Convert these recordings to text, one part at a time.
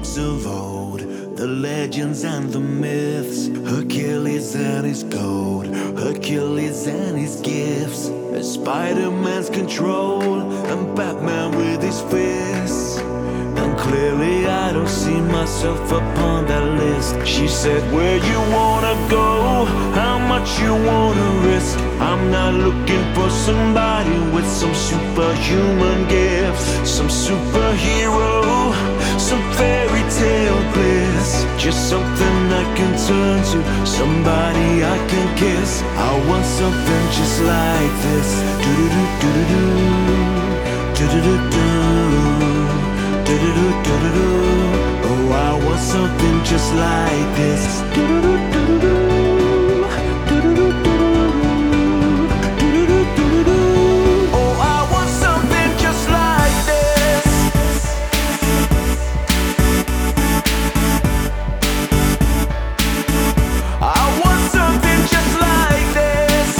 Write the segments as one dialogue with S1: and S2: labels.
S1: books of old, the legends and the myths, Hercules and his gold, Hercules and his gifts, and Spider-Man's control, and Batman with his fists. And clearly I don't see myself upon that list. She said, where you wanna go, how much you wanna risk. I'm not looking for somebody with some superhuman gifts, some superhero, some fairy tale bliss. Just something I can turn to, somebody I can kiss. I want something just like this. Do-do-do-do-do-do, do-do-do-do. Oh, I want something just like this. Oh, I want something just like this. I want something just like this.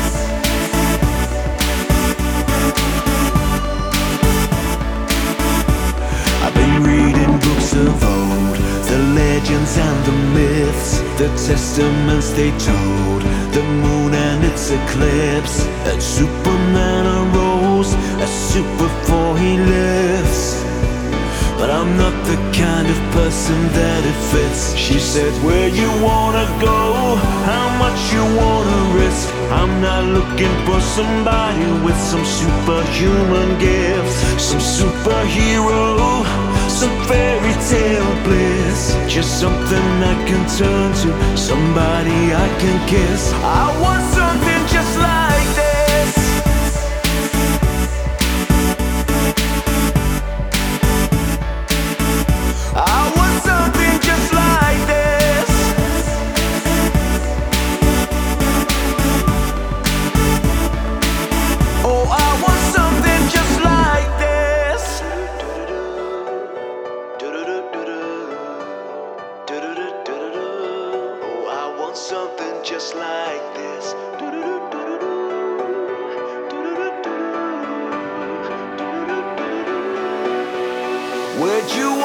S1: I've been reading books of old, the legends and the myths, the testaments they told, the moon and its eclipse, and Superman arose as suit before he lives. But I'm not the kind of person that it fits. She said, where you wanna go, how much you wanna risk. I'm not looking for somebody with some superhuman gifts, some superhero, some fairy tale bliss. Just something I can turn to, somebody I can kiss. I want something just like this. I want something just like this. Oh, I want something just like this. Oh, I want something just like this. Where'd you